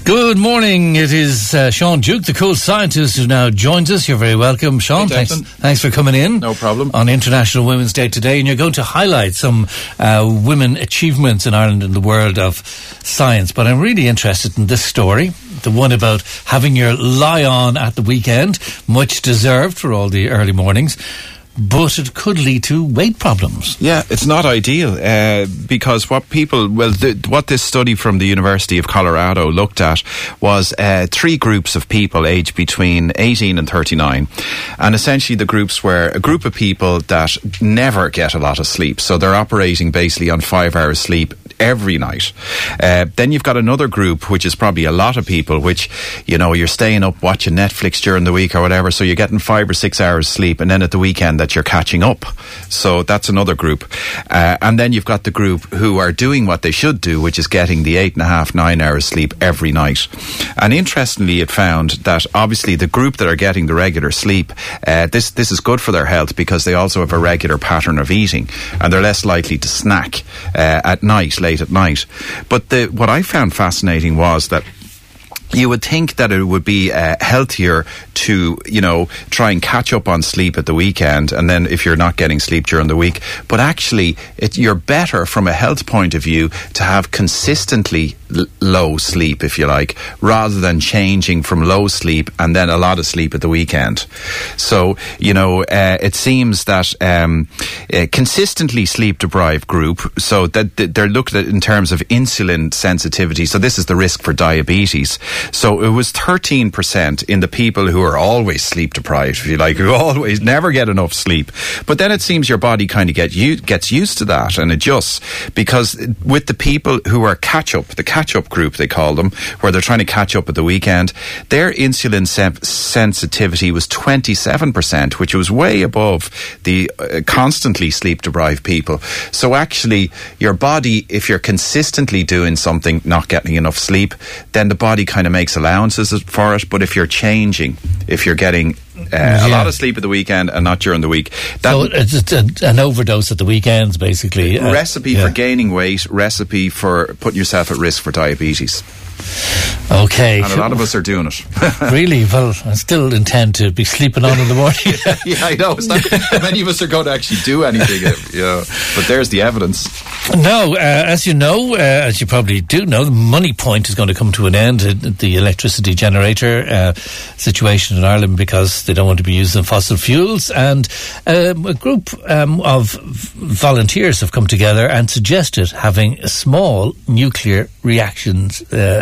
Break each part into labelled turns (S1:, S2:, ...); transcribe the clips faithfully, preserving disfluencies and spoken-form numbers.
S1: Good morning. It is uh, Sean Duke, the cool scientist, who now joins us. You're very welcome, Sean.
S2: Hey,
S1: thanks, thanks for coming in.
S2: No problem.
S1: On International Women's Day today, and you're going to highlight some uh, women achievements in Ireland in the world of science. But I'm really interested in this story, the one about having your lie on at the weekend, much deserved for all the early mornings. But it could lead to weight problems.
S2: Yeah, it's not ideal uh, because what people, well, th- what this study from the University of Colorado looked at was uh, three groups of people aged between eighteen and thirty-nine. And essentially the groups were a group of people that never get a lot of sleep. So they're operating basically on five hours sleep every night. Uh, then you've got another group, which is probably a lot of people, which, you know, you're staying up watching Netflix during the week or whatever, so you're getting five or six hours sleep, and then at the weekend that you're catching up. So that's another group. Uh, and then you've got the group who are doing what they should do, which is getting the eight and a half, nine hours sleep every night. And interestingly, it found that obviously the group that are getting the regular sleep, uh, this, this is good for their health because they also have a regular pattern of eating, and they're less likely to snack uh, at night, late at night. But the, what I found fascinating was that you would think that it would be uh, healthier to, you know, try and catch up on sleep at the weekend, and then if you're not getting sleep during the week. But actually, it, you're better from a health point of view to have consistently l- low sleep, if you like, rather than changing from low sleep and then a lot of sleep at the weekend. So, you know, uh, it seems that um, a consistently sleep-deprived group, so that th- they're looked at in terms of insulin sensitivity. So this is the risk for diabetes. So it was thirteen percent in the people who are always sleep deprived, if you like, who always never get enough sleep. But then it seems your body kind of get u- gets used to that and adjusts, because with the people who are catch up, the catch up group they call them, where they're trying to catch up at the weekend, their insulin sem- sensitivity was twenty-seven percent, which was way above the uh, constantly sleep deprived people. So actually your body, if you're consistently doing something, not getting enough sleep, then the body kind of makes allowances for it. But if you're changing, if you're getting uh, yeah. a lot of sleep at the weekend and not during the week, that
S1: so it's a, an overdose at the weekends, basically. Uh,
S2: recipe yeah. for gaining weight, recipe for putting yourself at risk for diabetes.
S1: Okay.
S2: And a lot of us are doing it.
S1: Really? Well, I still intend to be sleeping on in the morning.
S2: yeah, yeah, I know. It's not many of us are going to actually do anything. Yeah, but there's the evidence.
S1: No, uh, as you know, uh, as you probably do know, the money point is going to come to an end at the electricity generator uh, situation in Ireland, because they don't want to be using fossil fuels. And um, a group um, of volunteers have come together and suggested having small nuclear reactions uh,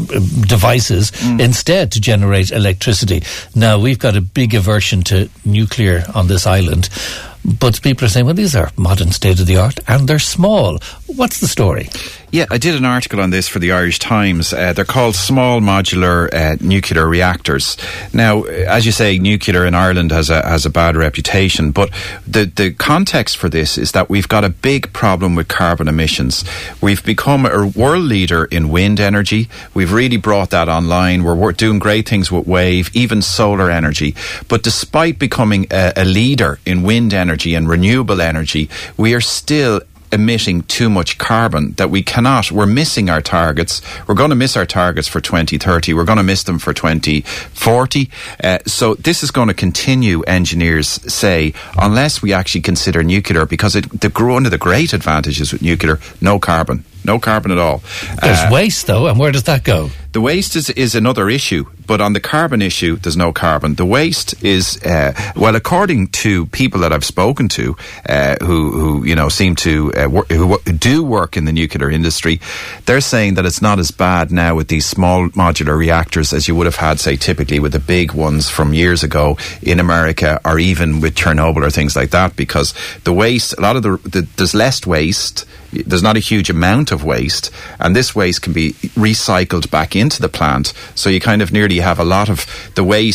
S1: devices mm. instead to generate electricity. Now, we've got a big aversion to nuclear on this island, but people are saying, well, these are modern state-of-the-art and they're small. What's the story?
S2: Yeah, I did an article on this for the Irish Times. Uh, they're called small modular uh, nuclear reactors. Now, as you say, nuclear in Ireland has a has a bad reputation, but the, the context for this is that we've got a big problem with carbon emissions. We've become a world leader in wind energy. We've really brought that online. We're, we're doing great things with wave, even solar energy. But despite becoming a, a leader in wind energy and renewable energy, we are still emitting too much carbon that we cannot. We're missing our targets. We're going to miss our targets for twenty thirty. We're going to miss them for twenty forty. Uh, so this is going to continue, engineers say, unless we actually consider nuclear, because it, the, one of the great advantages with nuclear, no carbon. No carbon at all.
S1: There's
S2: uh,
S1: waste, though, and where does that go?
S2: The waste is, is another issue, but on the carbon issue, there's no carbon. The waste is, uh, well, according to people that I've spoken to, uh, who, who, you know, seem to, uh, wor- who do work in the nuclear industry, they're saying that it's not as bad now with these small modular reactors as you would have had, say, typically with the big ones from years ago in America, or even with Chernobyl or things like that, because the waste, a lot of the, the there's less waste. There's not a huge amount of waste, and this waste can be recycled back into the plant. So you kind of nearly have a lot of the waste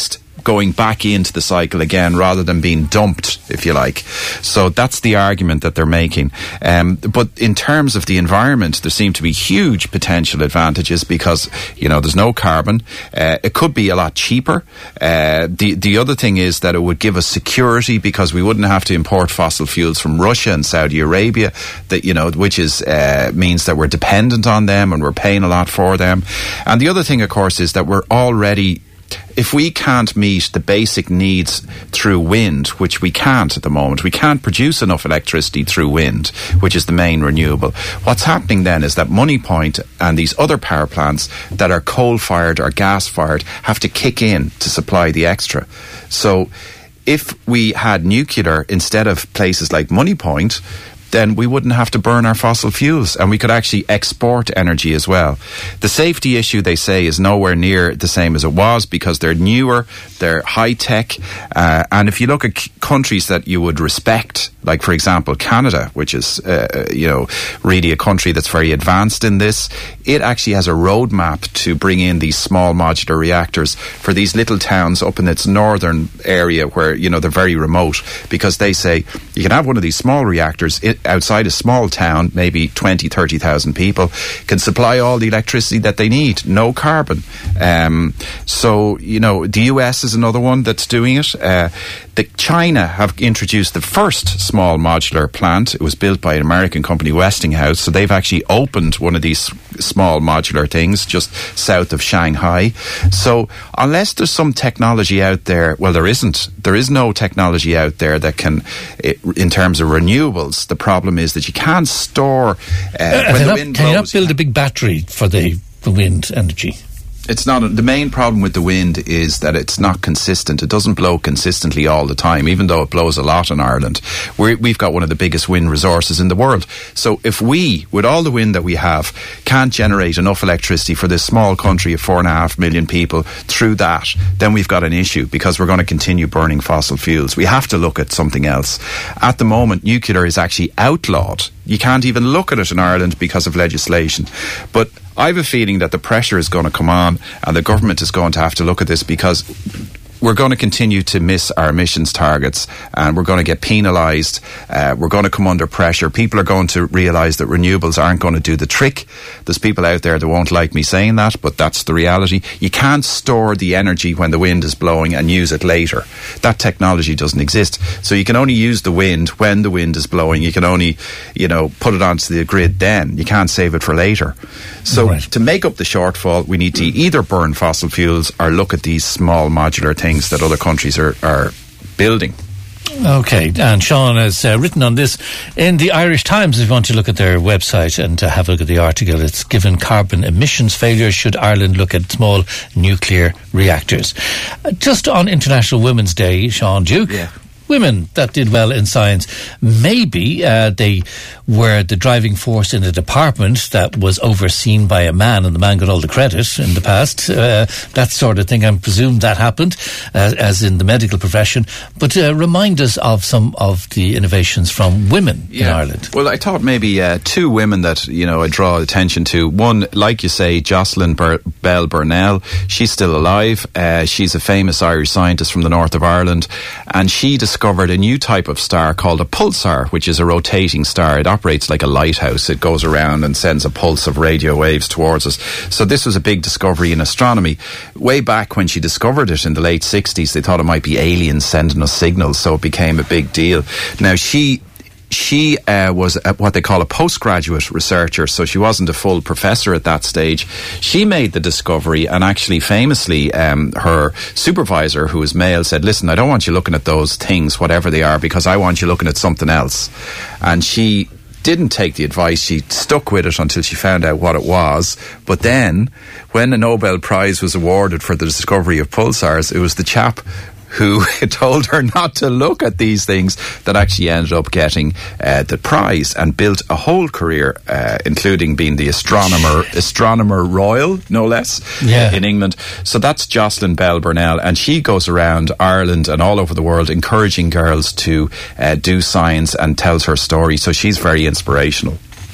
S2: going back into the cycle again rather than being dumped, if you like. So that's the argument that they're making. Um, but in terms of the environment, there seem to be huge potential advantages because, you know, there's no carbon. Uh, it could be a lot cheaper. Uh, the, the other thing is that it would give us security because we wouldn't have to import fossil fuels from Russia and Saudi Arabia, that, you know, which is, uh, means that we're dependent on them and we're paying a lot for them. And the other thing, of course, is that we're already, if we can't meet the basic needs through wind, which we can't at the moment, we can't produce enough electricity through wind, which is the main renewable. What's happening then is that Moneypoint and these other power plants that are coal-fired or gas-fired have to kick in to supply the extra. So if we had nuclear instead of places like Moneypoint, then we wouldn't have to burn our fossil fuels and we could actually export energy as well. The safety issue, they say, is nowhere near the same as it was because they're newer, they're high-tech, uh, and if you look at c- countries that you would respect, like, for example, Canada, which is, uh, you know, really a country that's very advanced in this, it actually has a roadmap to bring in these small modular reactors for these little towns up in its northern area where, you know, they're very remote, because they say you can have one of these small reactors it, outside a small town, maybe twenty, thirty thousand people, can supply all the electricity that they need, no carbon. Um, so, you know, the U S is another one that's doing it. Uh, the China have introduced the first small modular plant. It was built by an American company, Westinghouse, so they've actually opened one of these small modular things just south of Shanghai. So unless there's some technology out there, well, there isn't. There is no technology out there that can, in terms of renewables, the problem is that you can't store uh,
S1: uh,
S2: when the
S1: not,
S2: wind
S1: can you
S2: blows.
S1: not build a big battery for the, the wind energy?
S2: It's not. A, the main problem with the wind is that it's not consistent. It doesn't blow consistently all the time, even though it blows a lot in Ireland. We're, we've got one of the biggest wind resources in the world. So if we, with all the wind that we have, can't generate enough electricity for this small country of four and a half million people through that, then we've got an issue because we're going to continue burning fossil fuels. We have to look at something else. At the moment, nuclear is actually outlawed. You can't even look at it in Ireland because of legislation. But I have a feeling that the pressure is going to come on and the government is going to have to look at this because we're going to continue to miss our emissions targets and we're going to get penalised. Uh, we're going to come under pressure. People are going to realise that renewables aren't going to do the trick. There's people out there that won't like me saying that, but that's the reality. You can't store the energy when the wind is blowing and use it later. That technology doesn't exist. So you can only use the wind when the wind is blowing. You can only, you know, put it onto the grid then. You can't save it for later. So right. To make up the shortfall, we need to either burn fossil fuels or look at these small modular things that other countries are, are building.
S1: Okay, and Sean has uh, written on this in the Irish Times. If you want to look at their website and to have a look at the article, it's given carbon emissions failure, should Ireland look at small nuclear reactors? Uh, just on International Women's Day, Sean Duke,
S2: yeah.
S1: Women that did well in science, maybe uh, they were the driving force in a department that was overseen by a man and the man got all the credit in the past. Uh, that sort of thing, I presume that happened, uh, as in the medical profession. But uh, remind us of some of the innovations from women
S2: yeah.
S1: in Ireland.
S2: Well, I thought maybe uh, two women that, you know, I draw attention to. One, like you say, Jocelyn Bur- Bell Burnell. She's still alive. Uh, she's a famous Irish scientist from the north of Ireland. And she discovered a new type of star called a pulsar, which is a rotating star. It operates like a lighthouse. It goes around and sends a pulse of radio waves towards us. So this was a big discovery in astronomy. Way back when she discovered it in the late sixties, they thought it might be aliens sending us signals, so it became a big deal. Now, she She uh, was a, what they call a postgraduate researcher, so she wasn't a full professor at that stage. She made the discovery, and actually famously um, her supervisor, who was male, said, listen, I don't want you looking at those things, whatever they are, because I want you looking at something else. And she didn't take the advice. She stuck with it until she found out what it was. But then, when the Nobel Prize was awarded for the discovery of pulsars, it was the chap who told her not to look at these things that actually ended up getting uh, the prize and built a whole career, uh, including being the astronomer astronomer royal, no less,
S1: yeah.
S2: in England. So that's Jocelyn Bell Burnell, and she goes around Ireland and all over the world encouraging girls to uh, do science and tells her story. So she's very inspirational.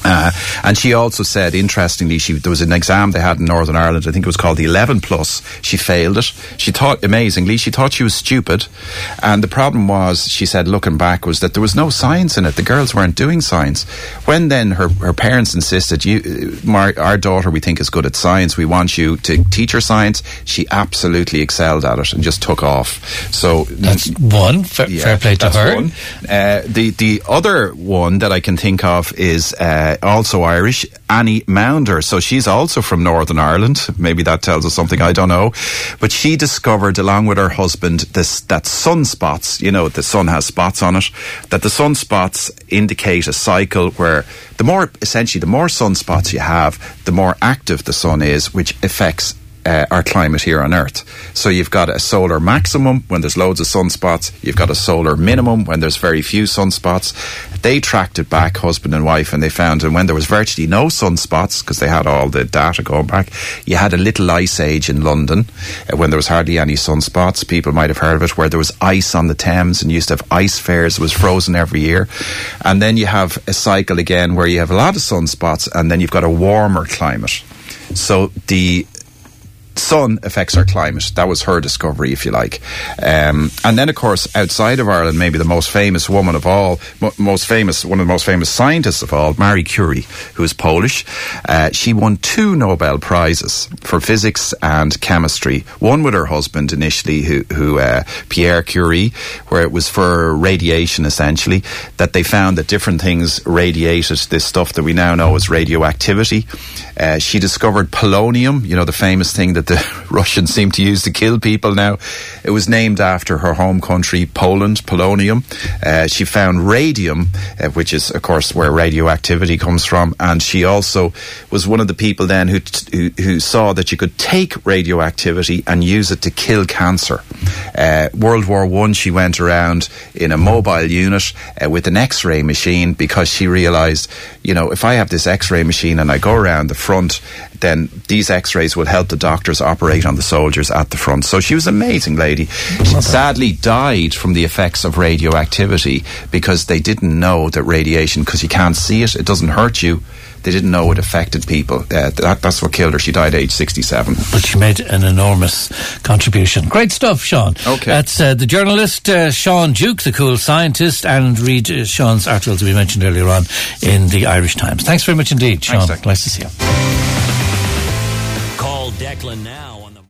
S2: Uh, and she also said, interestingly, she there was an exam they had in Northern Ireland, I think it was called the eleven plus. She failed it. She thought, amazingly, she thought she was stupid. And the problem was, she said, looking back, was that there was no science in it. The girls weren't doing science. When then her, her parents insisted, you, our, our daughter, we think, is good at science. We want you to teach her science. She absolutely excelled at it and just took off. So
S1: that's one. Fair, yeah, fair play to her. One.
S2: Uh, the, the other one that I can think of is... Uh, also Irish, Annie Maunder. So she's also from Northern Ireland. Maybe that tells us something, I don't know. But she discovered, along with her husband, this that sunspots, you know, the sun has spots on it, that the sunspots indicate a cycle where the more, essentially, the more sunspots you have, the more active the sun is, which affects Uh, our climate here on Earth. So you've got a solar maximum when there's loads of sunspots. You've got a solar minimum when there's very few sunspots. They tracked it back, husband and wife, and they found that when there was virtually no sunspots, because they had all the data going back, you had a little ice age in London uh, when there was hardly any sunspots. People might have heard of it, where there was ice on the Thames and you used to have ice fairs. It was frozen every year. And then you have a cycle again where you have a lot of sunspots and then you've got a warmer climate. So the sun affects our climate. That was her discovery, if you like. Um, and then, of course, outside of Ireland, maybe the most famous woman of all, mo- most famous, one of the most famous scientists of all, Marie Curie, who is Polish. Uh, she won two Nobel Prizes for physics and chemistry. One with her husband initially, who, who uh, Pierre Curie, where it was for radiation, essentially, that they found that different things radiated this stuff that we now know as radioactivity. Uh, she discovered polonium, you know, the famous thing that the Russians seem to use to kill people now. It was named after her home country, Poland, polonium. Uh, she found radium, uh, which is, of course, where radioactivity comes from. And she also was one of the people then who, who, who saw that you could take radioactivity and use it to kill cancer. Uh, World War One, she went around in a mobile unit uh, with an X-ray machine, because she realised, you know, if I have this X-ray machine and I go around the front, then these X-rays will help the doctors operate on the soldiers at the front. So she was an amazing lady. She sadly died from the effects of radioactivity because they didn't know that radiation, because you can't see it, it doesn't hurt you. They didn't know it affected people. Uh, that, that's what killed her. She died at age sixty-seven.
S1: But she made an enormous contribution. Great stuff, Sean.
S2: Okay.
S1: That's uh, the journalist, uh, Sean Duke, the cool scientist, and read uh, Sean's articles we mentioned earlier on in the Irish Times. Thanks very much indeed, Sean.
S2: Thanks,
S1: nice to see you.
S3: Call Declan now.